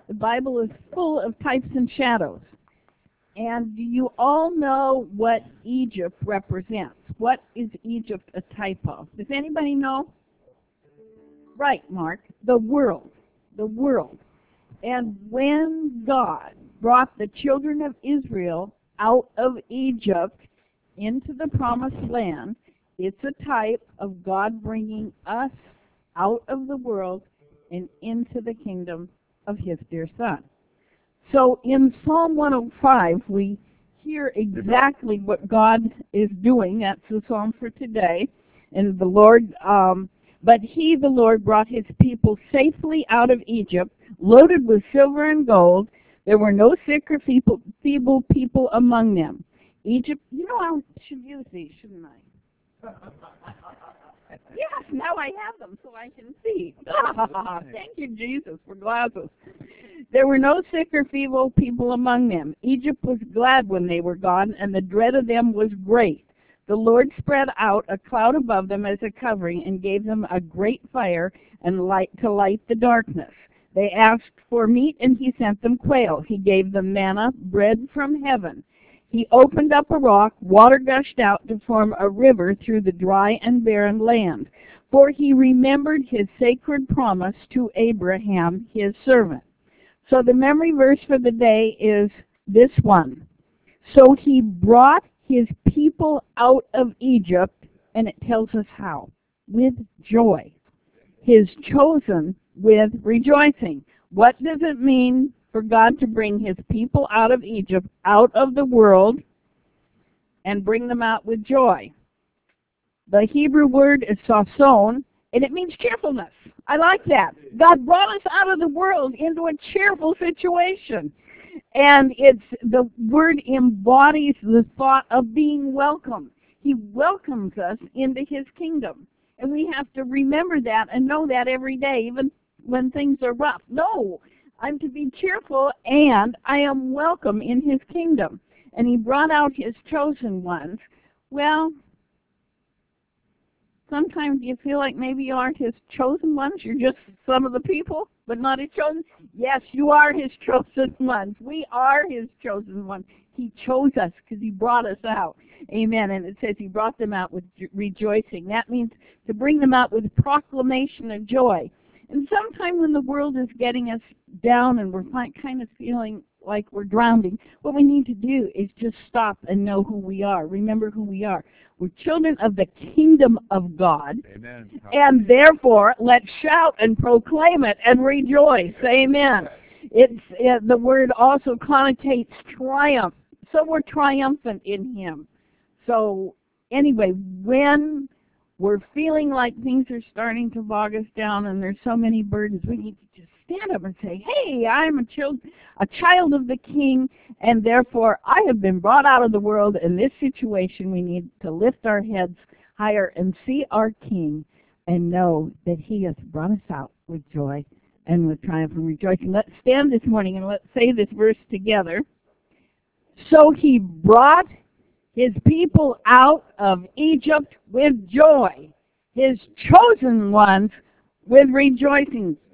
The Bible is full of types and shadows. And do you all know what Egypt represents? What is Egypt a type of? Does anybody know? Right, Mark. The world. The world. And when God brought the children of Israel out of Egypt into the promised land, it's a type of God bringing us out of the world and into the kingdom of His dear Son. So in Psalm 105, we hear exactly what God is doing. That's the psalm for today. And the Lord, but He, the Lord, brought His people safely out of Egypt, loaded with silver and gold. There were no sick or feeble people among them. Egypt, you know, I should use these, shouldn't I? Yes, now I have them so I can see. Thank you, Jesus, for glasses. There were no sick or feeble people among them. Egypt was glad when they were gone, and the dread of them was great. The Lord spread out a cloud above them as a covering and gave them a great fire and light to light the darkness. They asked for meat, and He sent them quail. He gave them manna, bread from heaven. He opened up a rock, water gushed out to form a river through the dry and barren land. For He remembered His sacred promise to Abraham, His servant. So the memory verse for the day is this one. So He brought His people out of Egypt, and it tells us how. With joy. His chosen with rejoicing. What does it mean for God to bring His people out of Egypt, out of the world, and bring them out with joy? The Hebrew word is sason, and it means cheerfulness. I like that. God brought us out of the world into a cheerful situation. And the word embodies the thought of being welcome. He welcomes us into His kingdom. And we have to remember that and know that every day, even when things are rough. No, I'm to be cheerful, and I am welcome in His kingdom. And He brought out His chosen ones. Well, sometimes you feel like maybe you aren't His chosen ones. You're just some of the people, but not His chosen. Yes, you are His chosen ones. We are His chosen ones. He chose us because He brought us out. Amen. And it says He brought them out with rejoicing. That means to bring them out with proclamation of joy. And sometime when the world is getting us down and we're kind of feeling like we're drowning, what we need to do is just stop and know who we are. Remember who we are. We're children of the kingdom of God. Amen. And therefore, let's shout and proclaim it and rejoice. Amen. The word also connotates triumph. So we're triumphant in Him. So anyway, when we're feeling like things are starting to bog us down and there's so many burdens, we need to just stand up and say, hey, I'm a child of the King, and therefore I have been brought out of the world. In this situation, we need to lift our heads higher and see our King and know that He has brought us out with joy and with triumph and rejoicing. Let's stand this morning and let's say this verse together. So He brought His people out of Egypt with joy, His chosen ones with rejoicing.